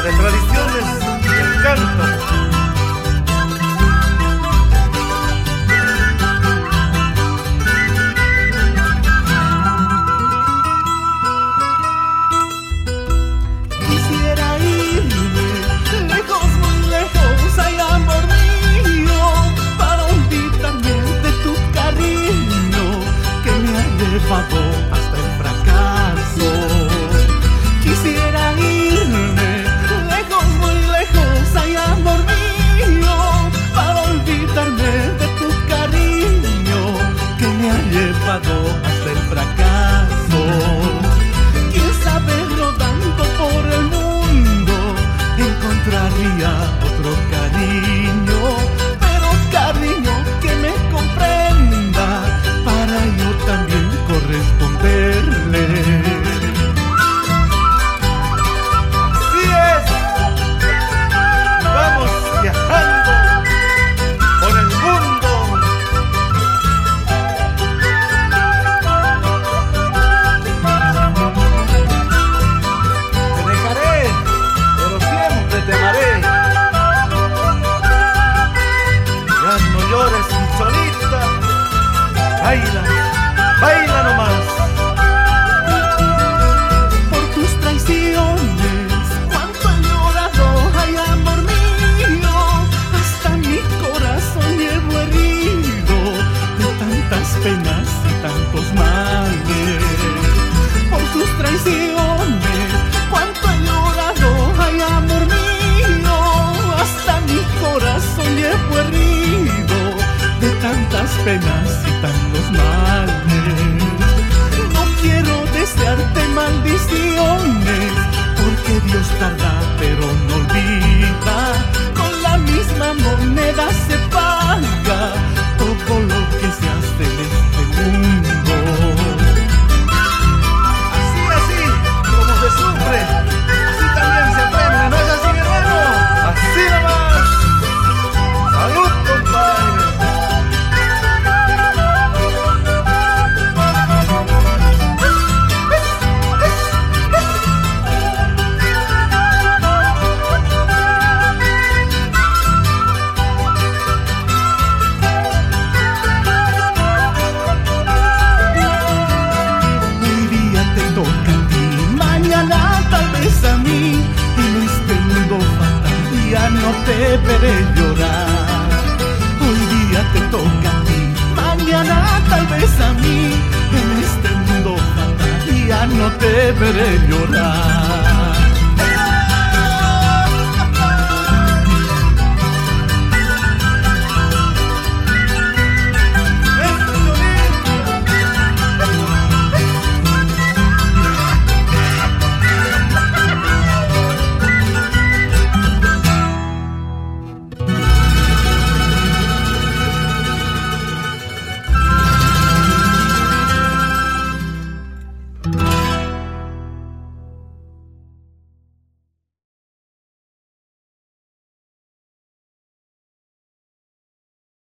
de tradiciones y el canto. Hasta el fracaso. Quisiera irme lejos, muy lejos, ay amor mío, para olvidarme de tu cariño que me ha llevado hasta el fracaso. Quién sabe, rodando por el mundo encontraría otro cariño, pero cariño que me comprenda para yo también corresponderle. Así es, vamos viajando por el mundo. Te dejaré, pero siempre te amaré. Ya no llores, mi solita, baila. Baila nomás. Por tus traiciones, cuánto he llorado, ay amor mío, hasta mi corazón llevo herido de tantas penas y tantos males. Por tus traiciones, cuánto he llorado, ay amor mío, hasta mi corazón llevo herido de tantas penas y tantos males. Quiero desearte maldiciones, porque Dios tarda pero no olvida. Con la misma moneda se paga todo lo que se hace en este mundo. Así, como se sufre, así también se aprende, ¿no es así, mi hermano? Así nomás. ¡Salud, compadre! A mí, en este mundo fatal ya no te veré llorar. Hoy día te toca a ti, mañana tal vez a mí, en este mundo fatal ya no te veré llorar.